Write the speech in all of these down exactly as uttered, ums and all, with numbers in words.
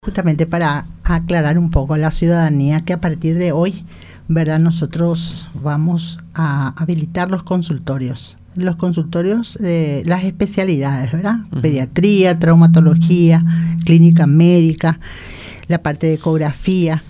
Justamente para aclarar un poco a la ciudadanía que a partir de hoy, ¿verdad? Nosotros vamos a habilitar los consultorios. Los consultorios de las especialidades, ¿verdad? Uh-huh. Pediatría, traumatología, clínica médica, la parte de ecografía.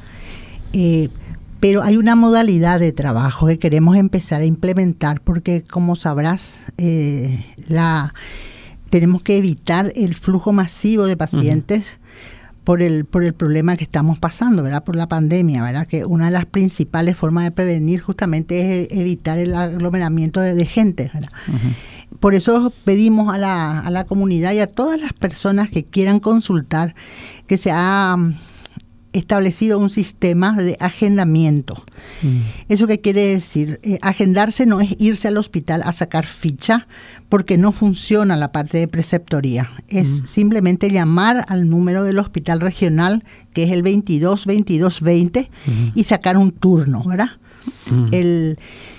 Eh, pero hay una modalidad de trabajo que queremos empezar a implementar porque, como sabrás, eh, la, tenemos que evitar el flujo masivo de pacientes. Uh-huh. Por el, por el problema que estamos pasando, ¿verdad? Por la pandemia, ¿verdad? Que una de las principales formas de prevenir justamente es evitar el aglomeramiento de, de gente, ¿verdad? Uh-huh. Por eso pedimos a la, a la comunidad y a todas las personas que quieran consultar que se ha establecido un sistema de agendamiento. Uh-huh. ¿Eso qué quiere decir? Eh, agendarse no es irse al hospital a sacar ficha porque no funciona la parte de preceptoría. Es uh-huh. simplemente llamar al número del hospital regional, que es el veintidós veintidós veinte, uh-huh. y sacar un turno, ¿verdad? Uh-huh. El,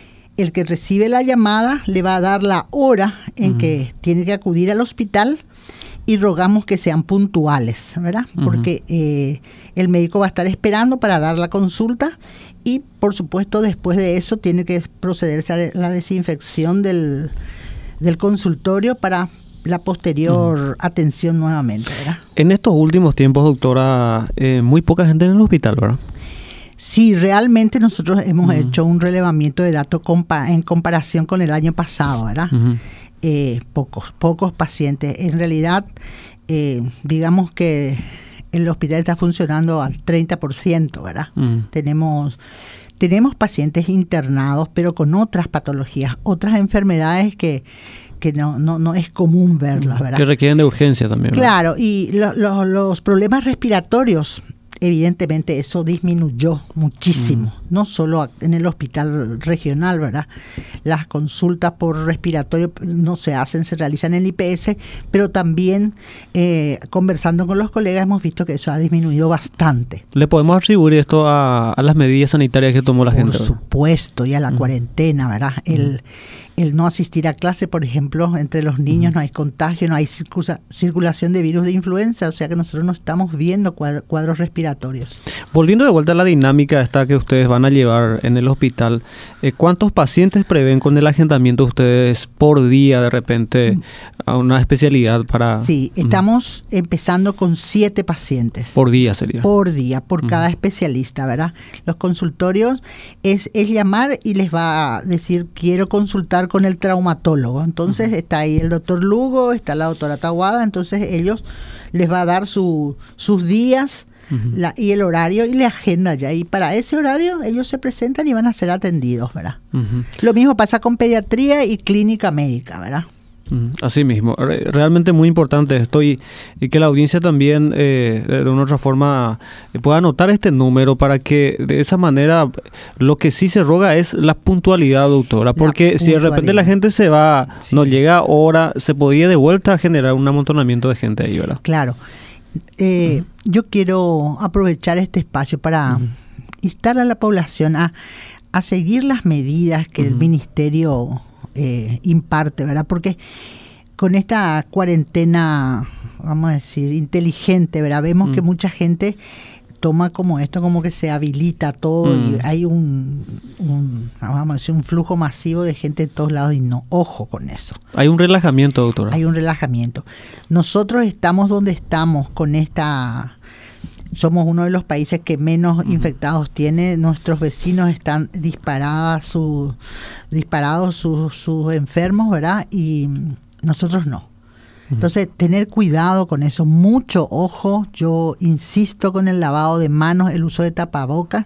el que recibe la llamada le va a dar la hora en uh-huh. que tiene que acudir al hospital y rogamos que sean puntuales, ¿verdad? Uh-huh. Porque eh, el médico va a estar esperando para dar la consulta y, por supuesto, después de eso tiene que procederse a la desinfección del, del consultorio para la posterior uh-huh. atención nuevamente, ¿verdad? En estos últimos tiempos, doctora, eh, muy poca gente en el hospital, ¿verdad? Sí, realmente nosotros hemos uh-huh. hecho un relevamiento de datos compa- en comparación con el año pasado, ¿verdad? Uh-huh. Eh, pocos, pocos pacientes. En realidad, eh, digamos que el hospital está funcionando al treinta por ciento, ¿verdad? Mm. Tenemos, tenemos pacientes internados, pero con otras patologías, otras enfermedades que, que no, no, no es común verlas, ¿verdad? Que requieren de urgencia también, ¿verdad? Claro, y lo, lo, los problemas respiratorios, evidentemente eso disminuyó muchísimo, mm. no solo en el hospital regional, ¿verdad? Las consultas por respiratorio no se hacen, se realizan en el I P S, pero también eh, conversando con los colegas hemos visto que eso ha disminuido bastante. ¿Le podemos atribuir esto a, a las medidas sanitarias que tomó la por gente? Por supuesto, y a la mm. cuarentena, ¿verdad? Mm. El, el no asistir a clase, por ejemplo, entre los niños mm. no hay contagio, no hay circula- circulación de virus de influenza, o sea que nosotros no estamos viendo cuadros, cuadros respiratorios. Volviendo de vuelta a la dinámica esta que ustedes van a llevar en el hospital, eh, ¿cuántos pacientes prevén con el agendamiento ustedes por día de repente mm. a una especialidad para...? Sí, estamos mm. empezando con siete pacientes. Por día sería. Por día, por mm. cada especialista, ¿verdad? Los consultorios es, es llamar y les va a decir, quiero consultar con el traumatólogo. Entonces uh-huh. está ahí el doctor Lugo, está la doctora Tahuada, entonces ellos les va a dar su, sus días uh-huh. la, y el horario y le agenda ya. Y para ese horario ellos se presentan y van a ser atendidos, ¿verdad? Uh-huh. Lo mismo pasa con pediatría y clínica médica, ¿verdad? Así mismo, realmente muy importante esto y, y que la audiencia también eh, de una u otra forma pueda anotar este número para que de esa manera lo que sí se roga es la puntualidad, doctora, porque si de repente la gente se va, sí. no llega ahora, se podría de vuelta generar un amontonamiento de gente ahí, ¿verdad? Claro, eh, uh-huh. yo quiero aprovechar este espacio para uh-huh. instar a la población a, a seguir las medidas que uh-huh. el ministerio Eh, imparte, ¿verdad? Porque con esta cuarentena, vamos a decir, inteligente, ¿verdad? Vemos mm. que mucha gente toma como esto, como que se habilita todo mm. y hay un, un, vamos a decir, un flujo masivo de gente en todos lados y no, ojo con eso. Hay un relajamiento, doctora. Hay un relajamiento. Nosotros estamos donde estamos con esta... Somos uno de los países que menos uh-huh. infectados tiene. Nuestros vecinos están disparadas su, disparados sus, sus enfermos, ¿verdad? Y nosotros no. Uh-huh. Entonces, tener cuidado con eso, mucho ojo. Yo insisto con el lavado de manos, el uso de tapabocas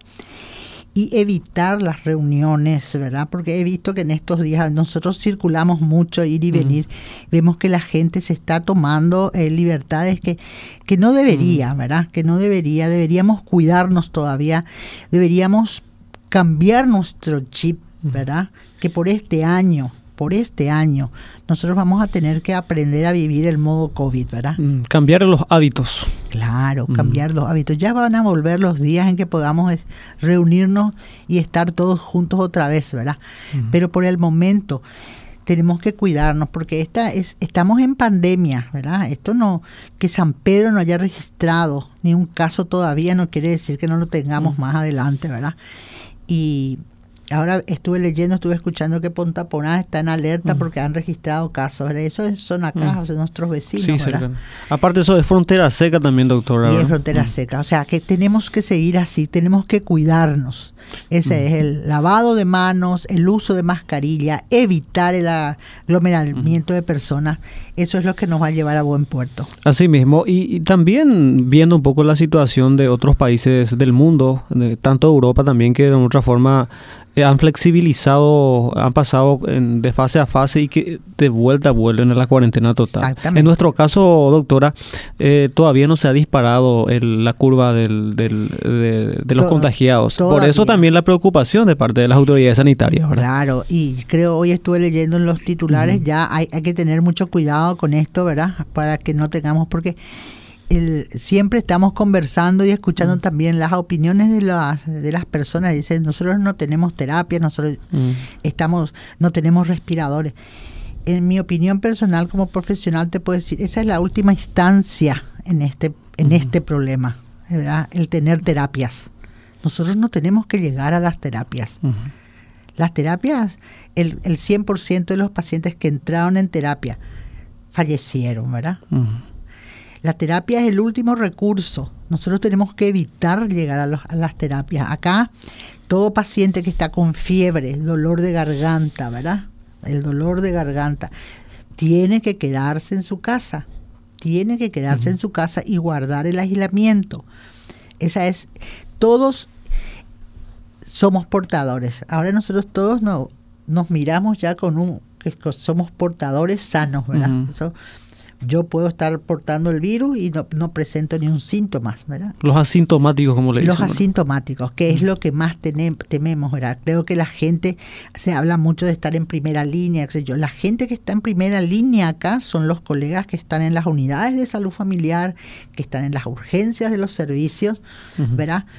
y evitar las reuniones, ¿verdad? Porque he visto que en estos días nosotros circulamos mucho, ir y venir, mm. vemos que la gente se está tomando eh, libertades que, que no debería, mm. ¿verdad? Que no debería, deberíamos cuidarnos todavía, deberíamos cambiar nuestro chip, ¿verdad? Mm. Que por este año, por este año, nosotros vamos a tener que aprender a vivir el modo COVID, ¿verdad? Mm, cambiar los hábitos. Claro, cambiar mm. los hábitos. Ya van a volver los días en que podamos reunirnos y estar todos juntos otra vez, ¿verdad? Mm. Pero por el momento, tenemos que cuidarnos, porque esta es, estamos en pandemia, ¿verdad? Esto no, que San Pedro no haya registrado ni un caso todavía no quiere decir que no lo tengamos mm. más adelante, ¿verdad? Y ahora estuve leyendo, estuve escuchando que Punta Poná está en alerta mm. porque han registrado casos, ¿verdad? Eso es, son acá, mm. o sea, nuestros vecinos, sí, ¿verdad? Cerca. Aparte eso es frontera seca también, doctora. Y es frontera mm. seca, o sea que tenemos que seguir así, tenemos que cuidarnos. Ese mm. es el lavado de manos, el uso de mascarilla, evitar el aglomeramiento mm. de personas. Eso es lo que nos va a llevar a buen puerto. Así mismo, y, y también viendo un poco la situación de otros países del mundo, de, tanto Europa también, que de otra forma eh, han flexibilizado, han pasado en, de fase a fase y que de vuelta vuelven a la cuarentena total. Exactamente. En nuestro caso, doctora, eh, todavía no se ha disparado el, la curva del, del, de, de los Todo, contagiados. Todavía. Por eso también la preocupación de parte de las autoridades sanitarias, ¿verdad? Claro, y creo hoy estuve leyendo en los titulares, uh-huh. ya hay, hay que tener mucho cuidado con esto, ¿verdad? Para que no tengamos, porque el, siempre estamos conversando y escuchando uh-huh. también las opiniones de las de las personas. Dicen, nosotros no tenemos terapia, nosotros uh-huh. estamos, no tenemos respiradores. En mi opinión personal como profesional te puedo decir, esa es la última instancia en este, en uh-huh. este problema, ¿verdad? El tener terapias. Nosotros no tenemos que llegar a las terapias. Uh-huh. Las terapias, el, el cien por ciento de los pacientes que entraron en terapia fallecieron, ¿verdad? Uh-huh. La terapia es el último recurso. Nosotros tenemos que evitar llegar a, los, a las terapias. Acá, todo paciente que está con fiebre, dolor de garganta, ¿verdad? El dolor de garganta, tiene que quedarse en su casa. Tiene que quedarse uh-huh. en su casa y guardar el aislamiento. Esa es... Todos somos portadores. Ahora nosotros todos no, nos miramos ya con un... que somos portadores sanos, ¿verdad? Uh-huh. Eso, yo puedo estar portando el virus y no, no presento ni un síntoma, ¿verdad? Los asintomáticos, como le dicen. Los asintomáticos, que uh-huh. es lo que más tenem, tememos, ¿verdad? Creo que la gente, se habla mucho de estar en primera línea, qué sé yo. La gente que está en primera línea acá son los colegas que están en las unidades de salud familiar, que están en las urgencias de los servicios, uh-huh. ¿verdad?